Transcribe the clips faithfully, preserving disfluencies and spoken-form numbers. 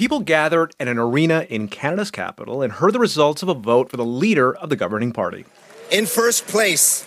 People gathered at an arena in Canada's capital and heard the results of a vote for the leader of the governing party. In first place,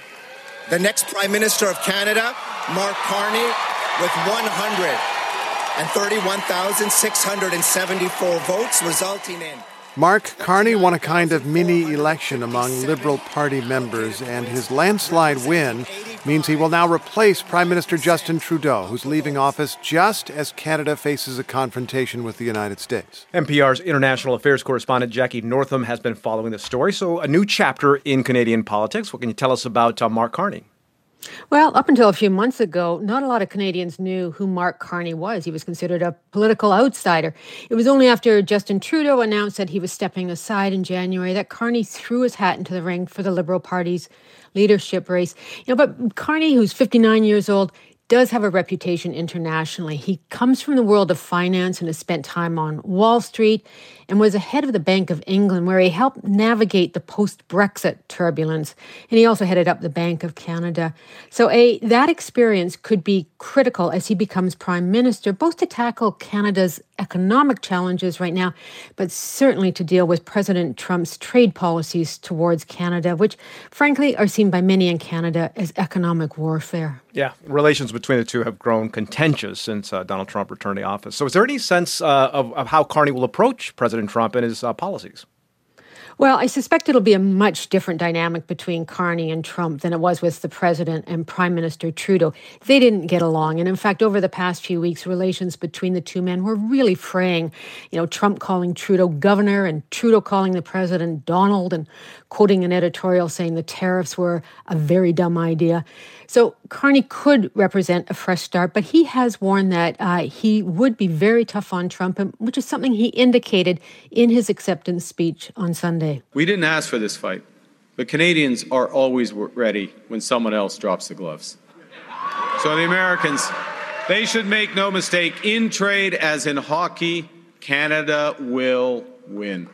the next Prime Minister of Canada, Mark Carney, with one hundred thirty-one thousand six hundred seventy-four votes, resulting in... Mark Carney won a kind of mini-election among Liberal Party members, and his landslide win means he will now replace Prime Minister Justin Trudeau, who's leaving office just as Canada faces a confrontation with the United States. N P R's international affairs correspondent Jackie Northam has been following the story. So a new chapter in Canadian politics. What can you tell us about uh, Mark Carney? Well, up until a few months ago, not a lot of Canadians knew who Mark Carney was. He was considered a political outsider. It was only after Justin Trudeau announced that he was stepping aside in January that Carney threw his hat into the ring for the Liberal Party's leadership race. You know, but Carney, who's fifty-nine years old, does have a reputation internationally. He comes from the world of finance and has spent time on Wall Street and was ahead of the Bank of England, where he helped navigate the post-Brexit turbulence. And he also headed up the Bank of Canada. So a that experience could be critical as he becomes Prime Minister, both to tackle Canada's economic challenges right now, but certainly to deal with President Trump's trade policies towards Canada, which frankly are seen by many in Canada as economic warfare. Yeah, relations between the two have grown contentious since uh, Donald Trump returned to office. So is there any sense uh, of, of how Carney will approach President Trump and his uh, policies? Well, I suspect it'll be a much different dynamic between Carney and Trump than it was with the president and Prime Minister Trudeau. They didn't get along. And in fact, over the past few weeks, relations between the two men were really fraying. You know, Trump calling Trudeau governor and Trudeau calling the president Donald and quoting an editorial saying the tariffs were a very dumb idea. So Carney could represent a fresh start, but he has warned that uh, he would be very tough on Trump, which is something he indicated in his acceptance speech on Sunday. We didn't ask for this fight, but Canadians are always ready when someone else drops the gloves. So the Americans, they should make no mistake, in trade as in hockey, Canada will win.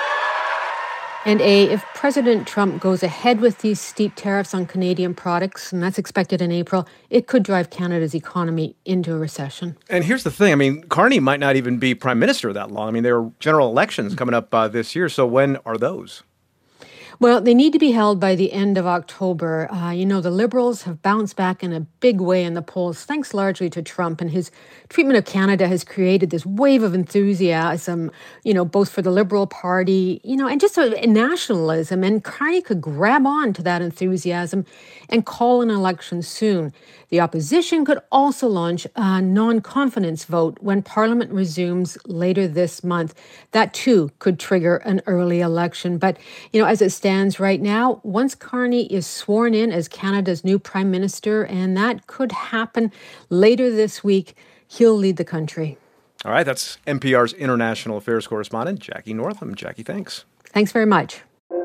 And A, if President Trump goes ahead with these steep tariffs on Canadian products, and that's expected in April, it could drive Canada's economy into a recession. And here's the thing. I mean, Carney might not even be prime minister that long. I mean, there are general elections coming up uh, this year. So when are those? Well, they need to be held by the end of October. Uh, you know, the Liberals have bounced back in a big way in the polls, thanks largely to Trump, and his treatment of Canada has created this wave of enthusiasm, you know, both for the Liberal Party, you know, and just a, a nationalism. And Carney could grab on to that enthusiasm and call an election soon. The opposition could also launch a non-confidence vote when Parliament resumes later this month. That, too, could trigger an early election. But, you know, as it stands right now, once Carney is sworn in as Canada's new Prime Minister, and that could happen later this week, he'll lead the country. All right, that's N P R's international affairs correspondent, Jackie Northam. Jackie, thanks. Thanks very much.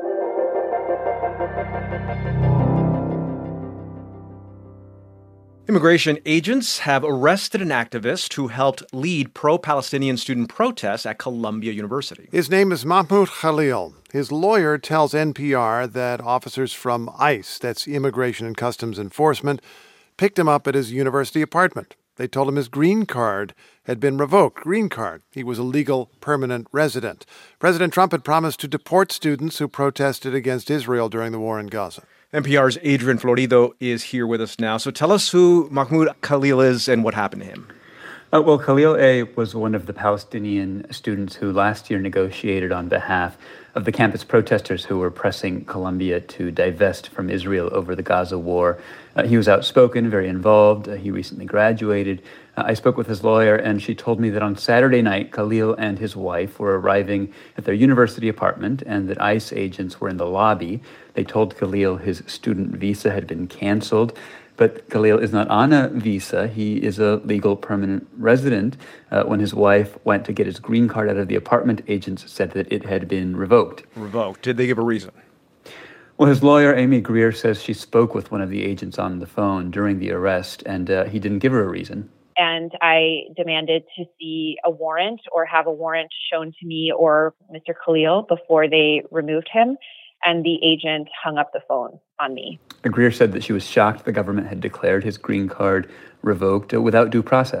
Immigration agents have arrested an activist who helped lead pro-Palestinian student protests at Columbia University. His name is Mahmoud Khalil. His lawyer tells N P R that officers from ICE, that's Immigration and Customs Enforcement, picked him up at his university apartment. They told him his green card had been revoked. Green card. He was a legal permanent resident. President Trump had promised to deport students who protested against Israel during the war in Gaza. N P R's Adrian Florido is here with us now. So tell us who Mahmoud Khalil is and what happened to him. Uh, well, Khalil A. was one of the Palestinian students who last year negotiated on behalf of the campus protesters who were pressing Columbia to divest from Israel over the Gaza war. Uh, he was outspoken, very involved. Uh, he recently graduated. Uh, I spoke with his lawyer, and she told me that on Saturday night, Khalil and his wife were arriving at their university apartment and that ICE agents were in the lobby. They told Khalil his student visa had been canceled. But Khalil is not on a visa. He is a legal permanent resident. Uh, when his wife went to get his green card out of the apartment, agents said that it had been revoked. Revoked. Did they give a reason? Well, his lawyer, Amy Greer, says she spoke with one of the agents on the phone during the arrest, and uh, he didn't give her a reason. And I demanded to see a warrant or have a warrant shown to me or Mister Khalil before they removed him. And the agent hung up the phone on me. Greer said that she was shocked the government had declared his green card revoked uh, without due process.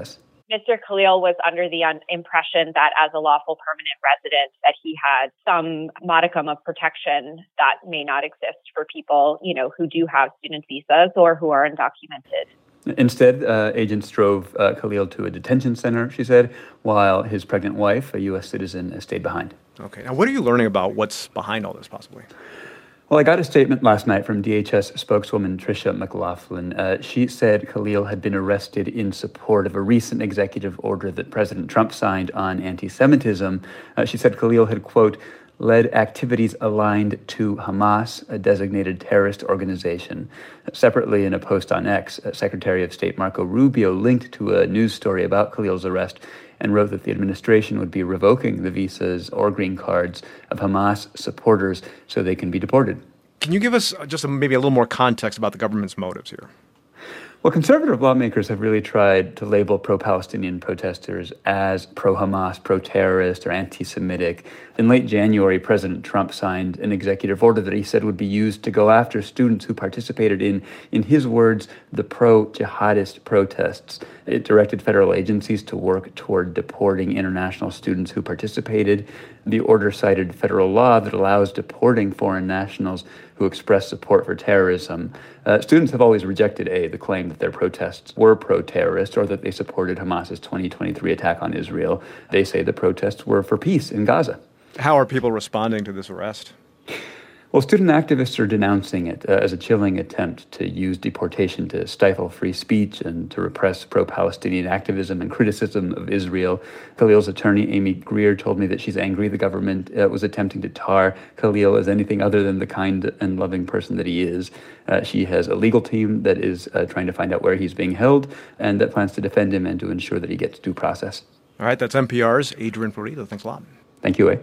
Mister Khalil was under the un- impression that as a lawful permanent resident, that he had some modicum of protection that may not exist for people, you know, who do have student visas or who are undocumented. Instead, uh, agents drove uh, Khalil to a detention center, she said, while his pregnant wife, a U S citizen, stayed behind. Okay. Now, what are you learning about what's behind all this, possibly? Well, I got a statement last night from D H S spokeswoman Tricia McLaughlin. Uh, she said Khalil had been arrested in support of a recent executive order that President Trump signed on anti-Semitism. Uh, she said Khalil had, quote, led activities aligned to Hamas, a designated terrorist organization. Separately, in a post on X, Secretary of State Marco Rubio linked to a news story about Khalil's arrest and wrote that the administration would be revoking the visas or green cards of Hamas supporters so they can be deported. Can you give us just a, maybe a little more context about the government's motives here? Well, conservative lawmakers have really tried to label pro-Palestinian protesters as pro-Hamas, pro-terrorist, or anti-Semitic. In late January, President Trump signed an executive order that he said would be used to go after students who participated in, in his words, the pro-jihadist protests. It directed federal agencies to work toward deporting international students who participated. The order cited federal law that allows deporting foreign nationals who express support for terrorism. Uh, students have always rejected, A, the claim that their protests were pro-terrorist or that they supported Hamas's twenty twenty-three attack on Israel. They say the protests were for peace in Gaza. How are people responding to this arrest? Well, student activists are denouncing it uh, as a chilling attempt to use deportation to stifle free speech and to repress pro-Palestinian activism and criticism of Israel. Khalil's attorney, Amy Greer, told me that she's angry the government uh, was attempting to tar Khalil as anything other than the kind and loving person that he is. Uh, she has a legal team that is uh, trying to find out where he's being held and that plans to defend him and to ensure that he gets due process. All right, that's N P R's Adrian Florido. Thanks a lot. Thank you, A.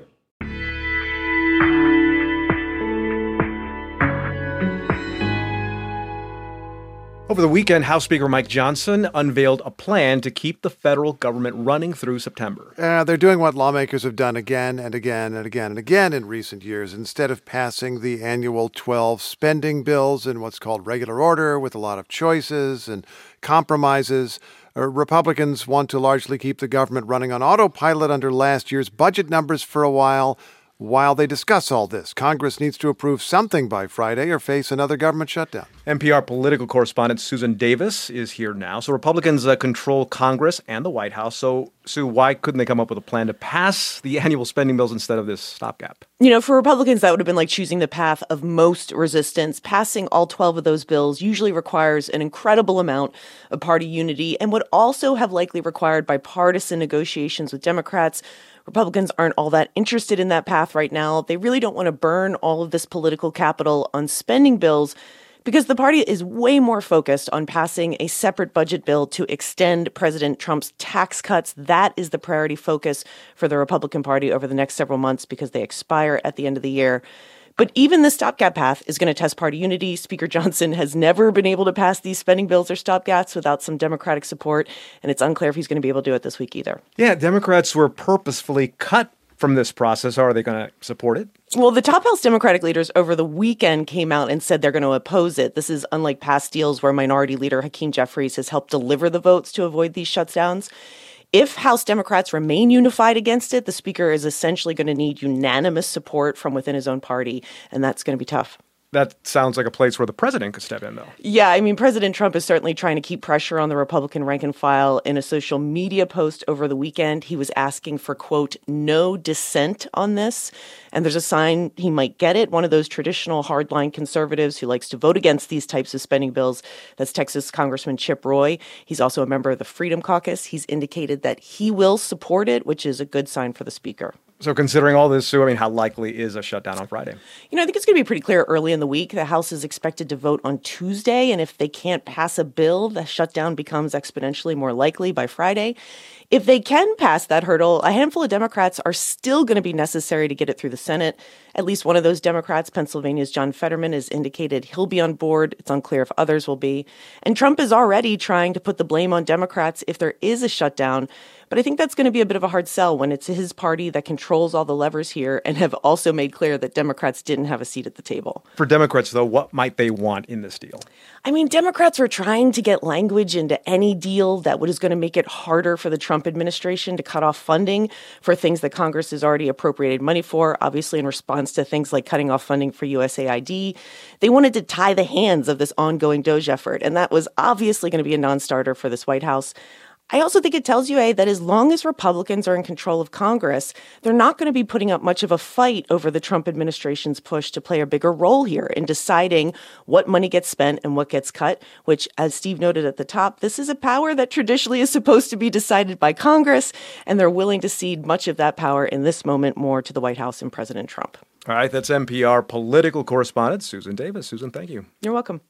Over the weekend, House Speaker Mike Johnson unveiled a plan to keep the federal government running through September. Uh, they're doing what lawmakers have done again and again and again and again in recent years. Instead of passing the annual twelve spending bills in what's called regular order with a lot of choices and compromises, uh, Republicans want to largely keep the government running on autopilot under last year's budget numbers for a while. While they discuss all this, Congress needs to approve something by Friday or face another government shutdown. N P R political correspondent Susan Davis is here now. So Republicans uh, control Congress and the White House. So, Sue, why couldn't they come up with a plan to pass the annual spending bills instead of this stopgap? You know, for Republicans, that would have been like choosing the path of most resistance. Passing all twelve of those bills usually requires an incredible amount of party unity and would also have likely required bipartisan negotiations with Democrats. Republicans aren't all that interested in that path right now. They really don't want to burn all of this political capital on spending bills because the party is way more focused on passing a separate budget bill to extend President Trump's tax cuts. That is the priority focus for the Republican Party over the next several months because they expire at the end of the year. But even the stopgap path is going to test party unity. Speaker Johnson has never been able to pass these spending bills or stopgaps without some Democratic support, and it's unclear if he's going to be able to do it this week either. Yeah, Democrats were purposefully cut from this process. Are they going to support it? Well, the top House Democratic leaders over the weekend came out and said they're going to oppose it. This is unlike past deals where Minority Leader Hakeem Jeffries has helped deliver the votes to avoid these shutdowns. If House Democrats remain unified against it, the Speaker is essentially going to need unanimous support from within his own party, and that's going to be tough. That sounds like a place where the president could step in, though. Yeah, I mean, President Trump is certainly trying to keep pressure on the Republican rank and file. In a social media post over the weekend, he was asking for, quote, no dissent on this. And there's a sign he might get it. One of those traditional hardline conservatives who likes to vote against these types of spending bills. That's Texas Congressman Chip Roy. He's also a member of the Freedom Caucus. He's indicated that he will support it, which is a good sign for the Speaker. So considering all this, Sue, I mean, how likely is a shutdown on Friday? You know, I think it's going to be pretty clear early in the week. The House is expected to vote on Tuesday, and if they can't pass a bill, the shutdown becomes exponentially more likely by Friday. If they can pass that hurdle, a handful of Democrats are still going to be necessary to get it through the Senate. At least one of those Democrats, Pennsylvania's John Fetterman, has indicated he'll be on board. It's unclear if others will be. And Trump is already trying to put the blame on Democrats if there is a shutdown But I think that's going to be a bit of a hard sell when it's his party that controls all the levers here and have also made clear that Democrats didn't have a seat at the table. For Democrats, though, what might they want in this deal? I mean, Democrats were trying to get language into any deal that was going to make it harder for the Trump administration to cut off funding for things that Congress has already appropriated money for, obviously in response to things like cutting off funding for U S A I D. They wanted to tie the hands of this ongoing DOGE effort, and that was obviously going to be a non-starter for this White House. I also think it tells you, A, that as long as Republicans are in control of Congress, they're not going to be putting up much of a fight over the Trump administration's push to play a bigger role here in deciding what money gets spent and what gets cut, which, as Steve noted at the top, this is a power that traditionally is supposed to be decided by Congress, and they're willing to cede much of that power in this moment more to the White House and President Trump. All right, that's N P R political correspondent Susan Davis. Susan, thank you. You're welcome.